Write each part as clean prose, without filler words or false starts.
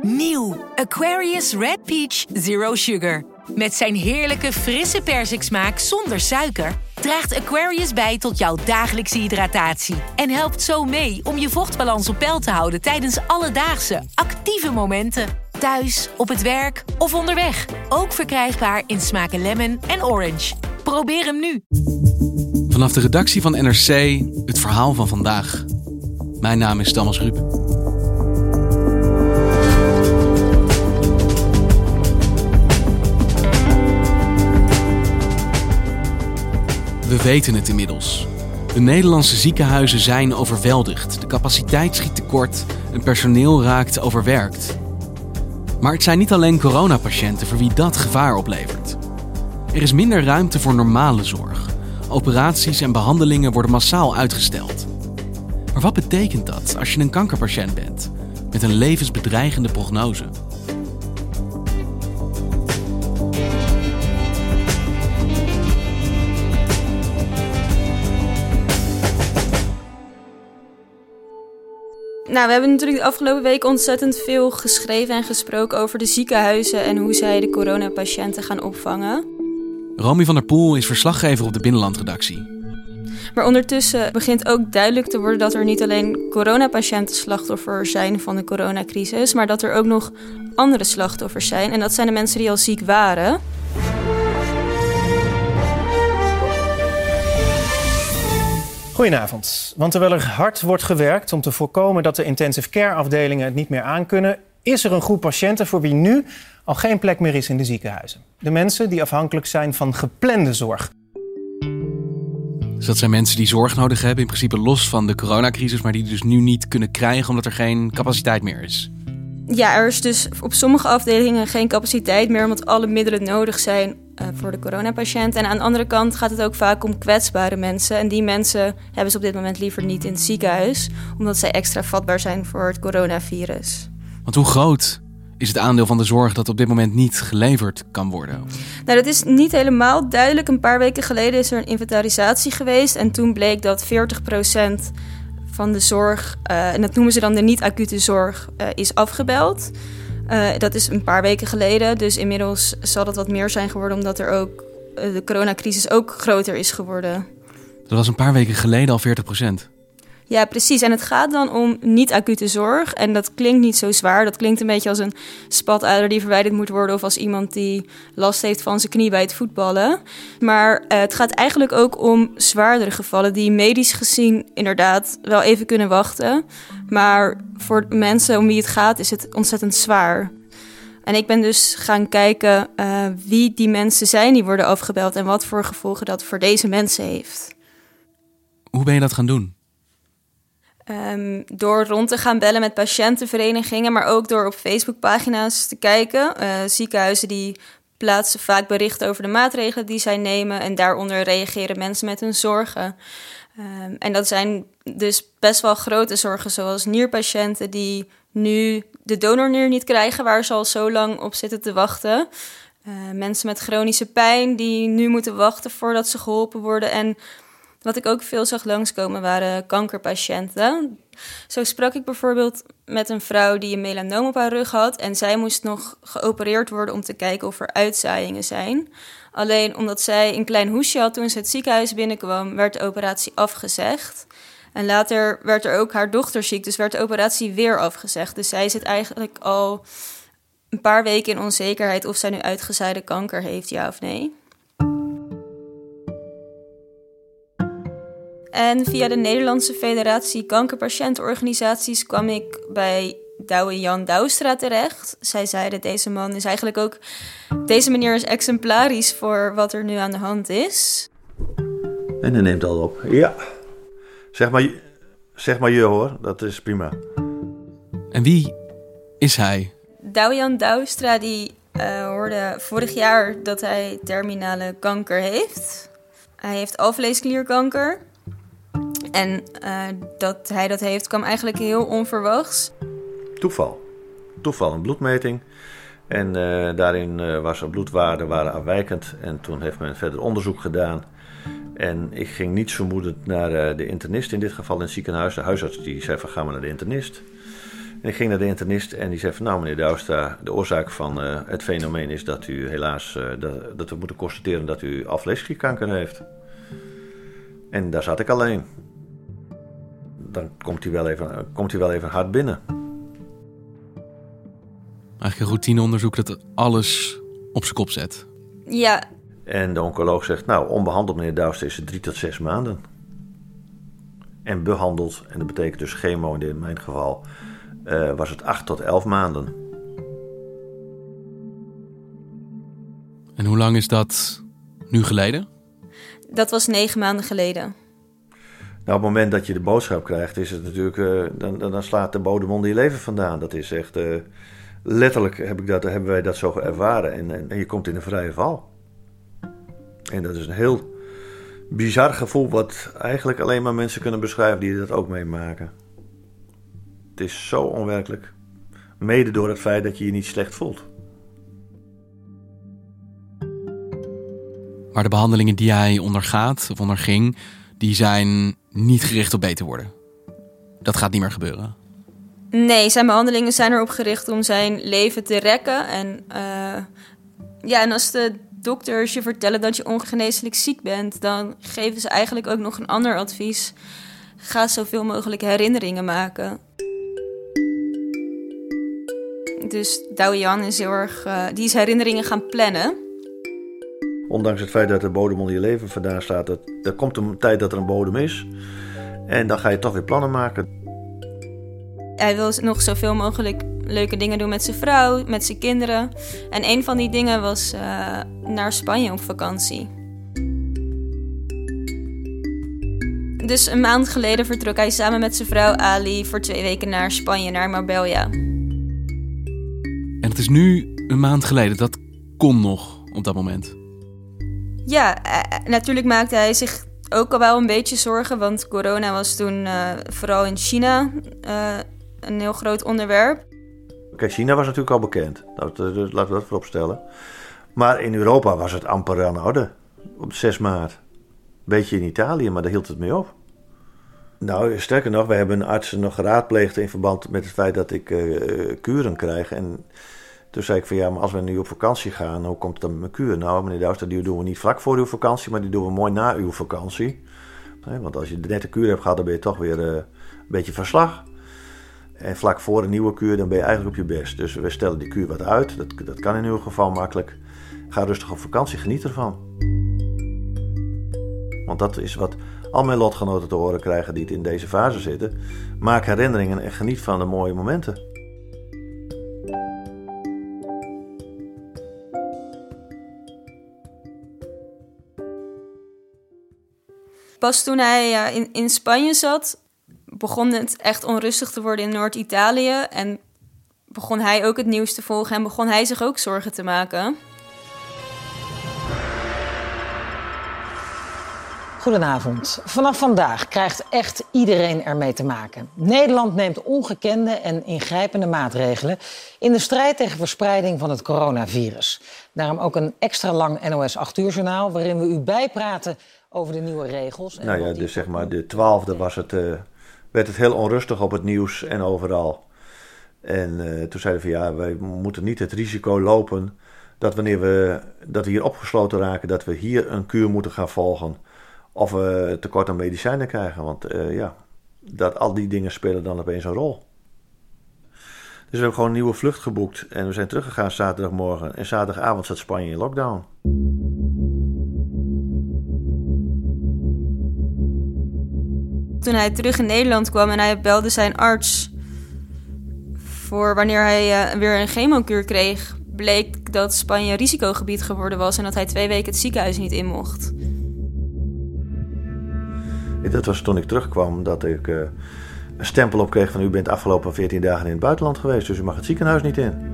Nieuw Aquarius Red Peach Zero Sugar. Met zijn heerlijke frisse persiksmaak zonder suiker draagt Aquarius bij tot jouw dagelijkse hydratatie. En helpt zo mee om je vochtbalans op peil te houden tijdens alledaagse, actieve momenten. Thuis, op het werk of onderweg. Ook verkrijgbaar in smaken lemon en orange. Probeer hem nu. Vanaf de redactie van NRC, het verhaal van vandaag. Mijn naam is Thomas Ruip. We weten het inmiddels. De Nederlandse ziekenhuizen zijn overweldigd. De capaciteit schiet tekort en personeel raakt overwerkt. Maar het zijn niet alleen coronapatiënten voor wie dat gevaar oplevert. Er is minder ruimte voor normale zorg. Operaties en behandelingen worden massaal uitgesteld. Maar wat betekent dat als je een kankerpatiënt bent met een levensbedreigende prognose? Nou, we hebben natuurlijk de afgelopen week ontzettend veel geschreven en gesproken over de ziekenhuizen en hoe zij de coronapatiënten gaan opvangen. Romy van der Poel is verslaggever op de Binnenlandredactie. Maar ondertussen begint ook duidelijk te worden dat er niet alleen coronapatiënten slachtoffer zijn van de coronacrisis, maar dat er ook nog andere slachtoffers zijn. En dat zijn de mensen die al ziek waren. Goedenavond. Want terwijl er hard wordt gewerkt om te voorkomen dat de intensive care afdelingen het niet meer aankunnen, is er een groep patiënten voor wie nu al geen plek meer is in de ziekenhuizen. De mensen die afhankelijk zijn van geplande zorg. Dus dat zijn mensen die zorg nodig hebben, in principe los van de coronacrisis, maar die dus nu niet kunnen krijgen omdat er geen capaciteit meer is. Ja, er is dus op sommige afdelingen geen capaciteit meer omdat alle middelen nodig zijn voor de coronapatiënt. En aan de andere kant gaat het ook vaak om kwetsbare mensen. En die mensen hebben ze op dit moment liever niet in het ziekenhuis, omdat zij extra vatbaar zijn voor het coronavirus. Want hoe groot is het aandeel van de zorg dat op dit moment niet geleverd kan worden? Nou, dat is niet helemaal duidelijk. Een paar weken geleden is er een inventarisatie geweest en toen bleek dat 40% van de zorg, en dat noemen ze dan de niet-acute zorg, is afgebeld. Dat is een paar weken geleden, dus inmiddels zal dat wat meer zijn geworden omdat er ook de coronacrisis ook groter is geworden. Dat was een paar weken geleden al 40%. Ja, precies. En het gaat dan om niet-acute zorg. En dat klinkt niet zo zwaar. Dat klinkt een beetje als een spatader die verwijderd moet worden, of als iemand die last heeft van zijn knie bij het voetballen. Maar het gaat eigenlijk ook om zwaardere gevallen die medisch gezien inderdaad wel even kunnen wachten. Maar voor mensen om wie het gaat is het ontzettend zwaar. En ik ben dus gaan kijken wie die mensen zijn die worden afgebeld en wat voor gevolgen dat voor deze mensen heeft. Hoe ben je dat gaan doen? Door rond te gaan bellen met patiëntenverenigingen, maar ook door op Facebookpagina's te kijken. Ziekenhuizen die plaatsen vaak berichten over de maatregelen die zij nemen en daaronder reageren mensen met hun zorgen. En dat zijn dus best wel grote zorgen, zoals nierpatiënten die nu de donornier niet krijgen, waar ze al zo lang op zitten te wachten. Mensen met chronische pijn die nu moeten wachten voordat ze geholpen worden. En wat ik ook veel zag langskomen waren kankerpatiënten. Zo sprak ik bijvoorbeeld met een vrouw die een melanoom op haar rug had en zij moest nog geopereerd worden om te kijken of er uitzaaiingen zijn. Alleen omdat zij een klein hoesje had toen ze het ziekenhuis binnenkwam, werd de operatie afgezegd. En later werd er ook haar dochter ziek, dus werd de operatie weer afgezegd. Dus zij zit eigenlijk al een paar weken in onzekerheid of zij nu uitgezaaide kanker heeft, ja of nee. En via de Nederlandse Federatie Kankerpatiëntenorganisaties kwam ik bij Douwe Jan Douwstra terecht. Zij zeiden, deze man is eigenlijk ook, deze meneer is exemplarisch voor wat er nu aan de hand is. En hij neemt al op. Ja, zeg maar je hoor, dat is prima. En wie is hij? Douwe Jan Douwstra die hoorde vorig jaar dat hij terminale kanker heeft. Hij heeft alvleesklierkanker. En dat hij dat heeft kwam eigenlijk heel onverwachts. Toeval, een bloedmeting. En daarin was er bloedwaarden waren afwijkend. En toen heeft men verder onderzoek gedaan. En ik ging niets vermoedend naar de internist, in dit geval in het ziekenhuis. De huisarts die zei van ga maar naar de internist. En ik ging naar de internist en die zei van... nou, meneer Douwstra, de oorzaak van het fenomeen is dat u helaas... dat we moeten constateren dat u alvleesklierkanker heeft. En daar zat ik alleen. Dan komt hij wel even hard binnen. Eigenlijk een routineonderzoek dat alles op zijn kop zet. Ja. En de oncoloog zegt, nou, onbehandeld meneer Douwstra is het 3 tot 6 maanden. En behandeld, en dat betekent dus chemo in mijn geval, was het 8 tot 11 maanden. En hoe lang is dat nu geleden? Dat was 9 maanden geleden. Nou, op het moment dat je de boodschap krijgt, is het natuurlijk, dan slaat de bodem onder je leven vandaan. Dat is echt, letterlijk hebben wij dat zo ervaren. En je komt in een vrije val. En dat is een heel bizar gevoel wat eigenlijk alleen maar mensen kunnen beschrijven die dat ook meemaken. Het is zo onwerkelijk. Mede door het feit dat je je niet slecht voelt. Maar de behandelingen die hij ondergaat of onderging, die zijn niet gericht op beter worden. Dat gaat niet meer gebeuren. Nee, zijn behandelingen zijn erop gericht om zijn leven te rekken. En als de dokters je vertellen dat je ongeneeslijk ziek bent, dan geven ze eigenlijk ook nog een ander advies. Ga zoveel mogelijk herinneringen maken. Dus Douwe Jan is heel erg... die is herinneringen gaan plannen. Ondanks het feit dat de bodem onder je leven vandaan staat, er komt een tijd dat er een bodem is. En dan ga je toch weer plannen maken. Hij wil nog zoveel mogelijk leuke dingen doen met zijn vrouw, met zijn kinderen. En een van die dingen was naar Spanje op vakantie. Dus een maand geleden vertrok hij samen met zijn vrouw Ali voor 2 weken naar Spanje, naar Marbella. En het is nu een maand geleden. Dat kon nog op dat moment. Ja, natuurlijk maakte hij zich ook al wel een beetje zorgen, want corona was toen vooral in China een heel groot onderwerp. Kijk, China was natuurlijk al bekend. Laten we dat voorop stellen. Maar in Europa was het amper aan de orde. Op 6 maart. Beetje in Italië, maar daar hield het mee op. Nou, sterker nog, we hebben artsen nog geraadpleegd in verband met het feit dat ik kuren krijg. En toen zei ik van ja, maar als we nu op vakantie gaan, hoe komt het dan met mijn kuur? Nou, meneer Douwstra, die doen we niet vlak voor uw vakantie, maar die doen we mooi na uw vakantie. Want als je net een kuur hebt gehad, dan ben je toch weer een beetje van slag. En vlak voor een nieuwe kuur, dan ben je eigenlijk op je best. Dus we stellen die kuur wat uit. Dat kan in uw geval makkelijk. Ga rustig op vakantie, geniet ervan. Want dat is wat al mijn lotgenoten te horen krijgen die in deze fase zitten. Maak herinneringen en geniet van de mooie momenten. Pas toen hij in Spanje zat, begon het echt onrustig te worden in Noord-Italië. En begon hij ook het nieuws te volgen en begon hij zich ook zorgen te maken. Goedenavond. Vanaf vandaag krijgt echt iedereen ermee te maken. Nederland neemt ongekende en ingrijpende maatregelen in de strijd tegen verspreiding van het coronavirus. Daarom ook een extra lang NOS 8-uur-journaal waarin we u bijpraten over de nieuwe regels. Nou ja, dus zeg maar de 12e werd het heel onrustig op het nieuws en overal. En toen zeiden we van ja, wij moeten niet het risico lopen dat wanneer we hier opgesloten raken, dat we hier een kuur moeten gaan volgen. Of we tekort aan medicijnen krijgen. Want al die dingen spelen dan opeens een rol. Dus we hebben gewoon een nieuwe vlucht geboekt. En we zijn teruggegaan zaterdagmorgen. En zaterdagavond zat Spanje in lockdown. Toen hij terug in Nederland kwam en hij belde zijn arts voor wanneer hij weer een chemokuur kreeg, bleek dat Spanje risicogebied geworden was en dat hij 2 weken het ziekenhuis niet in mocht. Dat was toen ik terugkwam dat ik een stempel op kreeg van u bent afgelopen 14 dagen in het buitenland geweest, dus u mag het ziekenhuis niet in.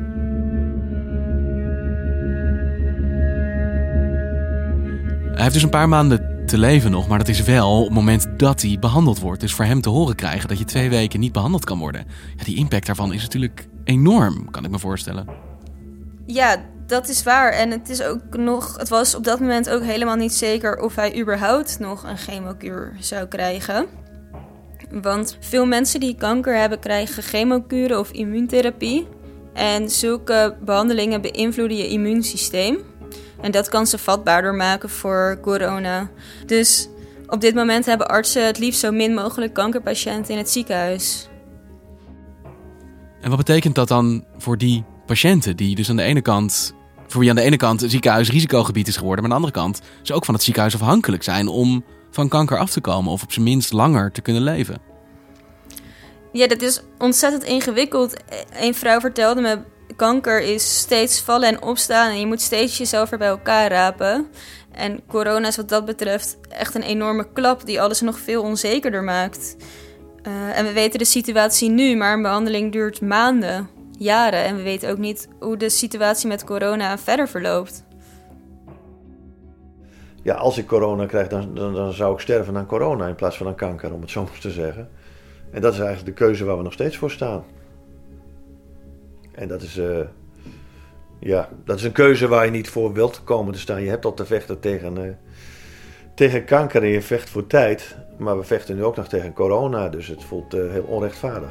Hij heeft dus een paar maanden te leven nog, maar dat is wel op het moment dat hij behandeld wordt. Dus voor hem te horen krijgen dat je 2 weken niet behandeld kan worden. Ja, die impact daarvan is natuurlijk enorm, kan ik me voorstellen. Ja, dat is waar. En het was op dat moment ook helemaal niet zeker of hij überhaupt nog een chemokuur zou krijgen. Want veel mensen die kanker hebben krijgen chemokuren of immuuntherapie. En zulke behandelingen beïnvloeden je immuunsysteem. En dat kan ze vatbaarder maken voor corona. Dus op dit moment hebben artsen het liefst zo min mogelijk kankerpatiënten in het ziekenhuis. En wat betekent dat dan voor die patiënten die dus aan de ene kant, voor wie aan de ene kant een ziekenhuis risicogebied is geworden, maar aan de andere kant ze ook van het ziekenhuis afhankelijk zijn om van kanker af te komen of op zijn minst langer te kunnen leven? Ja, dat is ontzettend ingewikkeld. Een vrouw vertelde me, kanker is steeds vallen en opstaan en je moet steeds jezelf er bij elkaar rapen. En corona is wat dat betreft echt een enorme klap die alles nog veel onzekerder maakt. En we weten de situatie nu, maar een behandeling duurt maanden, jaren. En we weten ook niet hoe de situatie met corona verder verloopt. Ja, als ik corona krijg, dan zou ik sterven aan corona in plaats van aan kanker, om het zo maar te zeggen. En dat is eigenlijk de keuze waar we nog steeds voor staan. En dat is een keuze waar je niet voor wilt komen te staan. Je hebt al te vechten tegen kanker en je vecht voor tijd. Maar we vechten nu ook nog tegen corona, dus het voelt heel onrechtvaardig.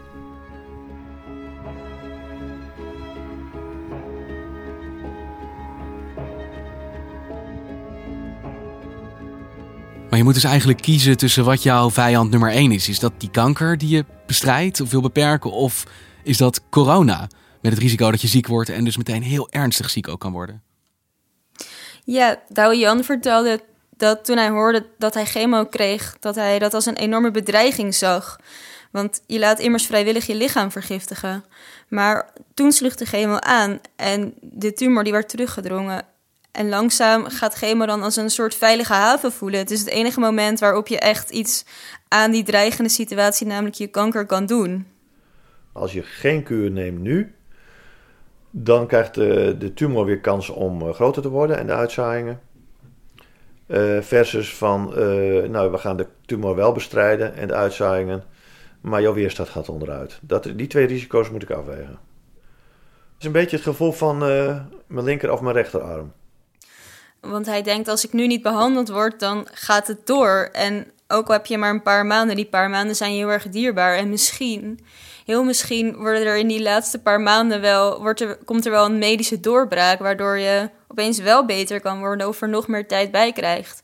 Maar je moet dus eigenlijk kiezen tussen wat jouw vijand nummer 1 is. Is dat die kanker die je bestrijdt of wil beperken? Of is dat corona? Met het risico dat je ziek wordt en dus meteen heel ernstig ziek ook kan worden. Ja, Douwe Jan vertelde dat toen hij hoorde dat hij chemo kreeg, dat hij dat als een enorme bedreiging zag. Want je laat immers vrijwillig je lichaam vergiftigen. Maar toen sloeg de chemo aan en de tumor die werd teruggedrongen. En langzaam gaat chemo dan als een soort veilige haven voelen. Het is het enige moment waarop je echt iets aan die dreigende situatie, namelijk je kanker, kan doen. Als je geen kuur neemt nu, dan krijgt de tumor weer kans om groter te worden en de uitzaaiingen. Versus van, we gaan de tumor wel bestrijden en de uitzaaiingen, maar jouw weerstand gaat onderuit. Die 2 risico's moet ik afwegen. Het is een beetje het gevoel van mijn linker of mijn rechterarm. Want hij denkt, als ik nu niet behandeld word, dan gaat het door. En ook al heb je maar een paar maanden, die paar maanden zijn heel erg dierbaar. En heel misschien worden er in die laatste paar maanden komt er wel een medische doorbraak, waardoor je opeens wel beter kan worden of er nog meer tijd bij krijgt.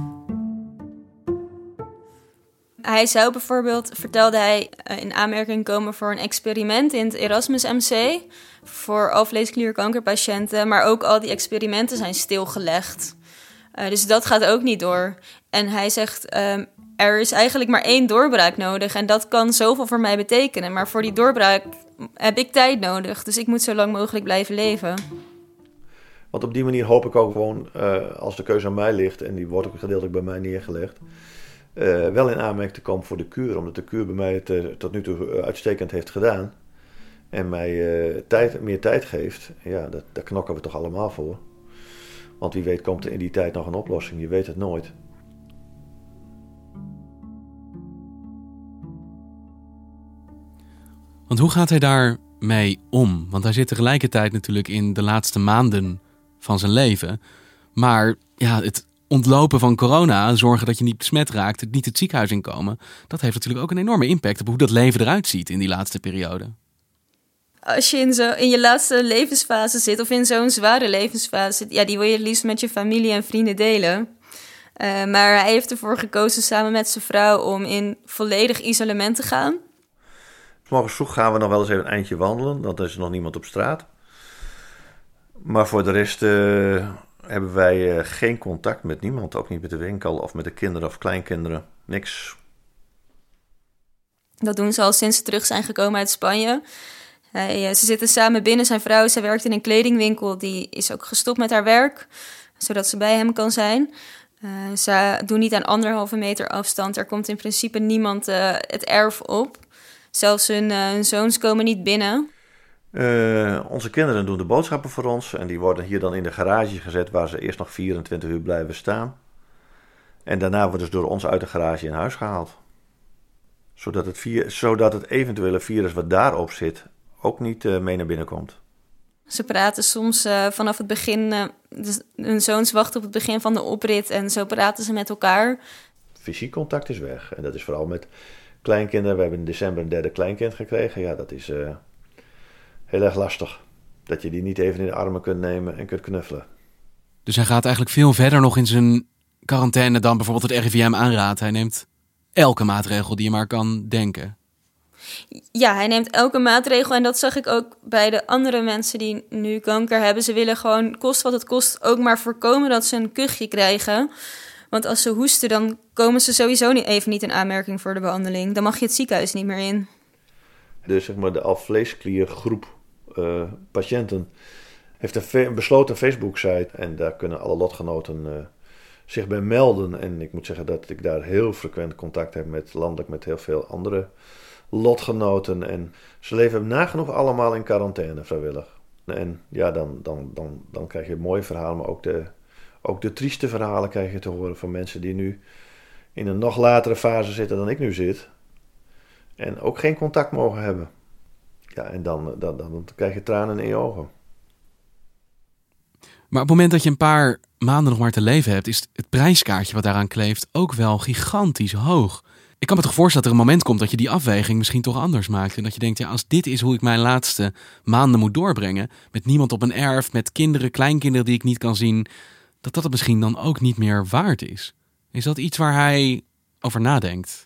Hij zou bijvoorbeeld, vertelde hij, in aanmerking komen voor een experiment in het Erasmus MC voor alvleesklierkankerpatiënten, maar ook al die experimenten zijn stilgelegd. Dus dat gaat ook niet door. En hij zegt, er is eigenlijk maar 1 doorbraak nodig en dat kan zoveel voor mij betekenen. Maar voor die doorbraak heb ik tijd nodig, dus ik moet zo lang mogelijk blijven leven. Want op die manier hoop ik ook gewoon, als de keuze aan mij ligt, en die wordt ook gedeeltelijk bij mij neergelegd, wel in aanmerking te komen voor de kuur. Omdat de kuur bij mij het tot nu toe uitstekend heeft gedaan. En mij meer tijd geeft. Ja, daar knokken we toch allemaal voor. Want wie weet komt er in die tijd nog een oplossing. Je weet het nooit. Want hoe gaat hij daarmee om? Want hij zit tegelijkertijd natuurlijk in de laatste maanden van zijn leven. Maar ja, het ontlopen van corona, zorgen dat je niet besmet raakt, niet het ziekenhuis inkomen, dat heeft natuurlijk ook een enorme impact op hoe dat leven eruit ziet in die laatste periode. Als je in je laatste levensfase zit of in zo'n zware levensfase zit, ja, die wil je het liefst met je familie en vrienden delen. Maar hij heeft ervoor gekozen samen met zijn vrouw om in volledig isolement te gaan. 'S Morgens vroeg gaan we nog wel eens even een eindje wandelen, want er is nog niemand op straat. Maar voor de rest hebben wij geen contact met niemand, ook niet met de winkel of met de kinderen of kleinkinderen. Niks. Dat doen ze al sinds ze terug zijn gekomen uit Spanje. Ze zitten samen binnen. Zijn vrouw, zij werkt in een kledingwinkel. Die is ook gestopt met haar werk, zodat ze bij hem kan zijn. Ze doen niet aan 1,5 meter afstand. Er komt in principe niemand het erf op. Zelfs hun zoons komen niet binnen. Onze kinderen doen de boodschappen voor ons. En die worden hier dan in de garage gezet, waar ze eerst nog 24 uur blijven staan. En daarna worden ze door ons uit de garage in huis gehaald. Zodat het eventuele virus wat daarop zit ook niet mee naar binnen komt. Ze praten soms vanaf het begin. Hun zoons wachten op het begin van de oprit en zo praten ze met elkaar. Fysiek contact is weg. En dat is vooral met kleinkinderen. We hebben in december een derde kleinkind gekregen. Ja, dat is heel erg lastig. Dat je die niet even in de armen kunt nemen en kunt knuffelen. Dus hij gaat eigenlijk veel verder nog in zijn quarantaine dan bijvoorbeeld het RIVM aanraadt. Hij neemt elke maatregel die je maar kan denken. Ja, hij neemt elke maatregel en dat zag ik ook bij de andere mensen die nu kanker hebben. Ze willen gewoon, kost wat het kost, ook maar voorkomen dat ze een kuchje krijgen. Want als ze hoesten, dan komen ze sowieso even niet in aanmerking voor de behandeling. Dan mag je het ziekenhuis niet meer in. Dus zeg maar de alvleeskliergroep patiënten heeft een besloten Facebook-site. En daar kunnen alle lotgenoten zich bij melden. En ik moet zeggen dat ik daar heel frequent contact heb met heel veel andere lotgenoten. En ze leven nagenoeg allemaal in quarantaine vrijwillig. En ja, dan krijg je mooie verhalen, maar ook de trieste verhalen krijg je te horen van mensen die nu in een nog latere fase zitten dan ik nu zit. En ook geen contact mogen hebben. Ja, en dan krijg je tranen in je ogen. Maar op het moment dat je een paar maanden nog maar te leven hebt, is het prijskaartje wat daaraan kleeft ook wel gigantisch hoog. Ik kan me toch voorstellen dat er een moment komt dat je die afweging misschien toch anders maakt. En dat je denkt, ja, als dit is hoe ik mijn laatste maanden moet doorbrengen, met niemand op een erf, met kinderen, kleinkinderen die ik niet kan zien, dat het misschien dan ook niet meer waard is. Is dat iets waar hij over nadenkt?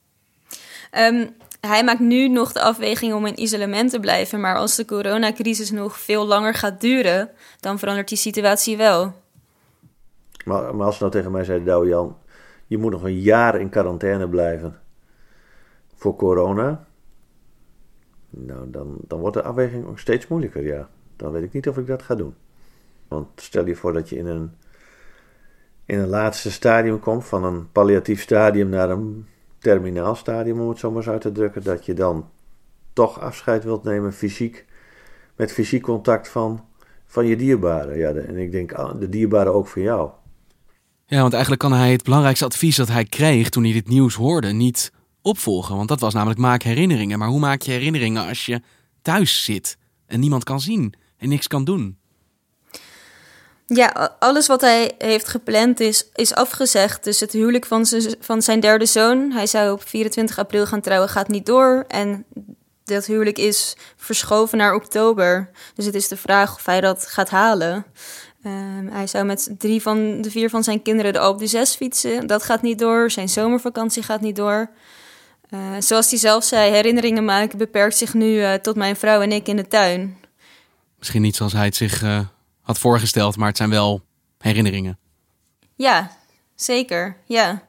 Hij maakt nu nog de afweging om in isolement te blijven. Maar als de coronacrisis nog veel langer gaat duren, dan verandert die situatie wel. Maar als ze nou tegen mij zeiden, Douwe Jan, je moet nog een jaar in quarantaine blijven voor corona. Nou, dan wordt de afweging ook steeds moeilijker, ja. Dan weet ik niet of ik dat ga doen. Want stel je voor dat je in een laatste stadium komt, van een palliatief stadium naar een terminaal stadium, om het zo maar eens uit te drukken, dat je dan toch afscheid wilt nemen met fysiek contact van je dierbaren. Ja, en ik denk, de dierbaren ook voor jou. Ja, want eigenlijk kan hij het belangrijkste advies dat hij kreeg toen hij dit nieuws hoorde niet opvolgen. Want dat was namelijk maak herinneringen. Maar hoe maak je herinneringen als je thuis zit en niemand kan zien en niks kan doen? Ja, alles wat hij heeft gepland is afgezegd. Dus het huwelijk van zijn derde zoon, hij zou op 24 april gaan trouwen, gaat niet door. En dat huwelijk is verschoven naar oktober. Dus het is de vraag of hij dat gaat halen. Hij zou met 3 van de 4 van zijn kinderen de Alpe d'Huez fietsen. Dat gaat niet door. Zijn zomervakantie gaat niet door. Zoals hij zelf zei, herinneringen maken beperkt zich nu tot mijn vrouw en ik in de tuin. Misschien niet zoals hij het zich had voorgesteld, maar het zijn wel herinneringen. Ja, zeker, ja.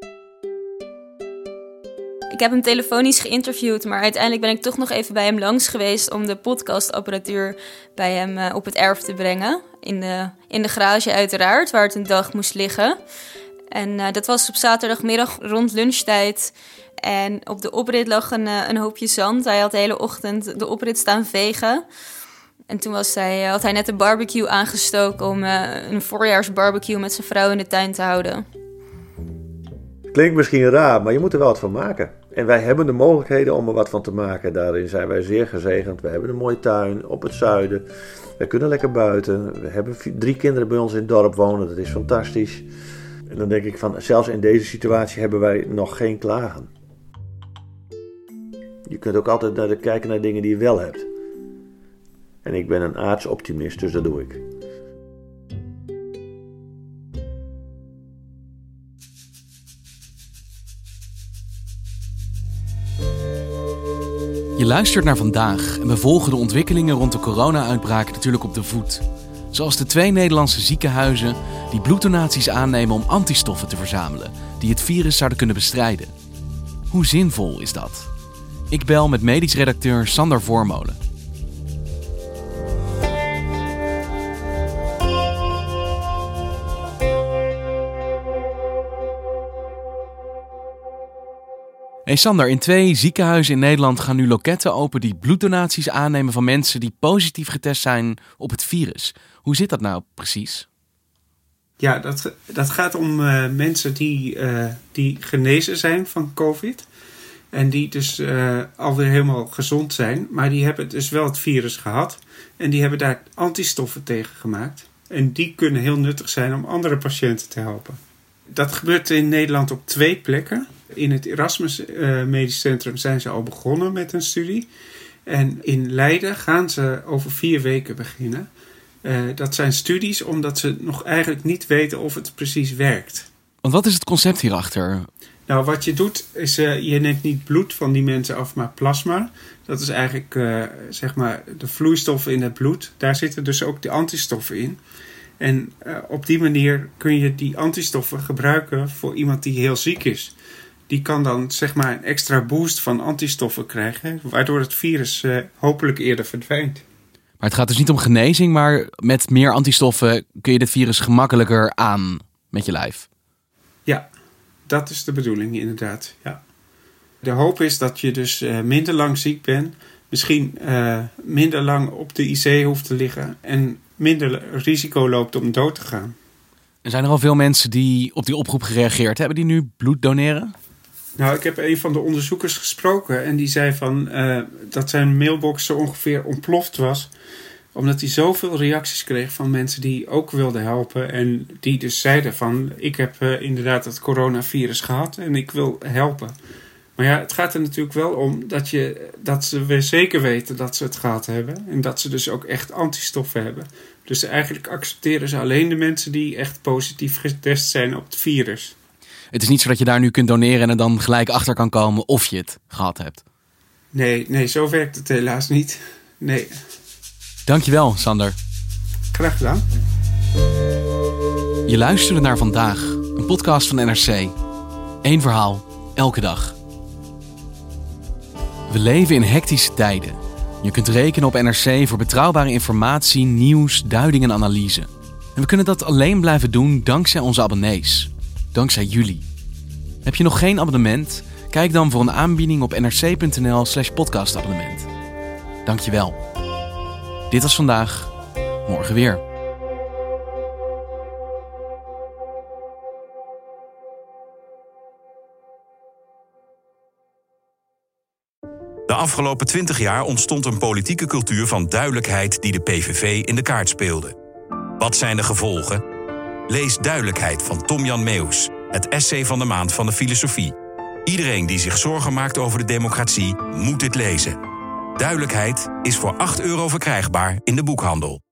Ik heb hem telefonisch geïnterviewd, maar uiteindelijk ben ik toch nog even bij hem langs geweest om de podcastapparatuur bij hem op het erf te brengen. In de garage uiteraard, waar het een dag moest liggen. En dat was op zaterdagmiddag rond lunchtijd. En op de oprit lag een hoopje zand. Hij had de hele ochtend de oprit staan vegen. En toen had hij net een barbecue aangestoken om een voorjaarsbarbecue met zijn vrouw in de tuin te houden. Klinkt misschien raar, maar je moet er wel wat van maken. En wij hebben de mogelijkheden om er wat van te maken. Daarin zijn wij zeer gezegend. We hebben een mooie tuin op het zuiden. We kunnen lekker buiten. We hebben 3 kinderen bij ons in het dorp wonen. Dat is fantastisch. En dan denk ik van, zelfs in deze situatie hebben wij nog geen klagen. Je kunt ook altijd kijken naar dingen die je wel hebt. En ik ben een aardsoptimist, dus dat doe ik. Je luistert naar Vandaag en we volgen de ontwikkelingen rond de corona-uitbraak natuurlijk op de voet. Zoals de 2 Nederlandse ziekenhuizen die bloeddonaties aannemen om antistoffen te verzamelen die het virus zouden kunnen bestrijden. Hoe zinvol is dat? Ik bel met medisch redacteur Sander Voormolen. Hey Sander, in 2 ziekenhuizen in Nederland gaan nu loketten open die bloeddonaties aannemen van mensen die positief getest zijn op het virus. Hoe zit dat nou precies? Ja, dat gaat om mensen die genezen zijn van COVID. En die dus alweer helemaal gezond zijn. Maar die hebben dus wel het virus gehad. En die hebben daar antistoffen tegen gemaakt. En die kunnen heel nuttig zijn om andere patiënten te helpen. Dat gebeurt in Nederland op 2 plekken. In het Erasmus Medisch Centrum zijn ze al begonnen met een studie. En in Leiden gaan ze over 4 weken beginnen. Dat zijn studies omdat ze nog eigenlijk niet weten of het precies werkt. Want wat is het concept hierachter? Nou, wat je doet is, je neemt niet bloed van die mensen af, maar plasma. Dat is eigenlijk, zeg maar, de vloeistoffen in het bloed. Daar zitten dus ook de antistoffen in. En op die manier kun je die antistoffen gebruiken voor iemand die heel ziek is. Die kan dan, zeg maar, een extra boost van antistoffen krijgen, waardoor het virus hopelijk eerder verdwijnt. Maar het gaat dus niet om genezing, maar met meer antistoffen kun je dit virus gemakkelijker aan met je lijf. Ja, dat is de bedoeling inderdaad. Ja. De hoop is dat je dus minder lang ziek bent, misschien minder lang op de IC hoeft te liggen en minder risico loopt om dood te gaan. En zijn er al veel mensen die op die oproep gereageerd hebben die nu bloed doneren? Nou, ik heb een van de onderzoekers gesproken en die zei dat zijn mailbox zo ongeveer ontploft was, omdat hij zoveel reacties kreeg van mensen die ook wilden helpen en die dus zeiden van, ik heb inderdaad het coronavirus gehad en ik wil helpen. Maar ja, het gaat er natuurlijk wel om dat ze weer zeker weten dat ze het gehad hebben en dat ze dus ook echt antistoffen hebben. Dus eigenlijk accepteren ze alleen de mensen die echt positief getest zijn op het virus. Het is niet zo dat je daar nu kunt doneren en er dan gelijk achter kan komen of je het gehad hebt. Nee, zo werkt het helaas niet. Nee. Dankjewel, Sander. Graag gedaan. Je luisterde naar Vandaag, een podcast van NRC. 1 verhaal, elke dag. We leven in hectische tijden. Je kunt rekenen op NRC voor betrouwbare informatie, nieuws, duiding en analyse. En we kunnen dat alleen blijven doen dankzij onze abonnees. Dankzij jullie. Heb je nog geen abonnement? Kijk dan voor een aanbieding op nrc.nl/podcastabonnement. Dankjewel. Dit was Vandaag, morgen weer. De afgelopen 20 jaar ontstond een politieke cultuur van duidelijkheid die de PVV in de kaart speelde. Wat zijn de gevolgen? Lees Duidelijkheid van Tom-Jan Meeuws, het essay van de maand van de filosofie. Iedereen die zich zorgen maakt over de democratie moet dit lezen. Duidelijkheid is voor €8 verkrijgbaar in de boekhandel.